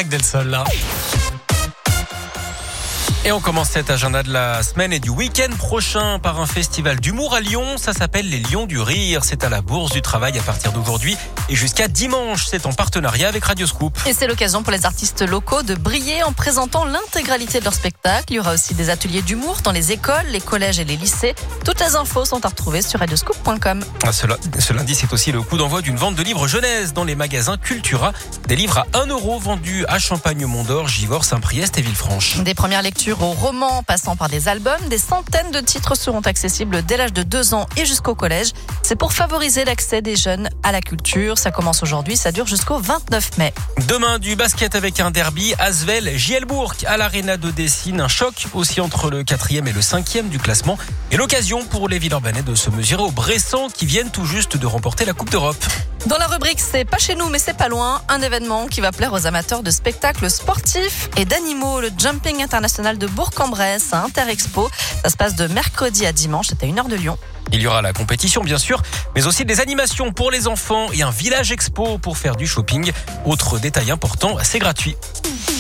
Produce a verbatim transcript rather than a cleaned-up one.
avec Del Sol là. Et on commence cet agenda de la semaine et du week-end prochain par un festival d'humour à Lyon. Ça s'appelle les Lions du Rire. C'est à la Bourse du Travail à partir d'aujourd'hui et jusqu'à dimanche. C'est en partenariat avec Radio Scoop. Et c'est l'occasion pour les artistes locaux de briller en présentant l'intégralité de leur spectacle. Il y aura aussi des ateliers d'humour dans les écoles, les collèges et les lycées. Toutes les infos sont à retrouver sur radioscoop point com. Ce lundi, c'est aussi le coup d'envoi d'une vente de livres jeunesse dans les magasins Cultura. Des livres à un euro vendus à Champagne, Mont-d'Or, Givors, Saint-Priest et Villefranche. Des premières lectures au roman passant par des albums, des centaines de titres seront accessibles dès l'âge de deux ans et jusqu'au collège. C'est pour favoriser l'accès des jeunes à la culture. Ça commence aujourd'hui, ça dure jusqu'au vingt-neuf mai. Demain, du basket avec un derby. Asvel-Gielbourg à l'Arena de Dessine. Un choc aussi entre le quatrième et le cinquième du classement. Et l'occasion pour les Villeurbanais de se mesurer aux Bressans qui viennent tout juste de remporter la Coupe d'Europe. Dans la rubrique, c'est pas chez nous, mais c'est pas loin. Un événement qui va plaire aux amateurs de spectacles sportifs et d'animaux. Le Jumping International de Bourg-en-Bresse à Interexpo. Ça se passe de mercredi à dimanche. C'est à une heure de Lyon. Il y aura la compétition, bien sûr, mais aussi des animations pour les enfants et un village expo pour faire du shopping. Autre détail important, c'est gratuit.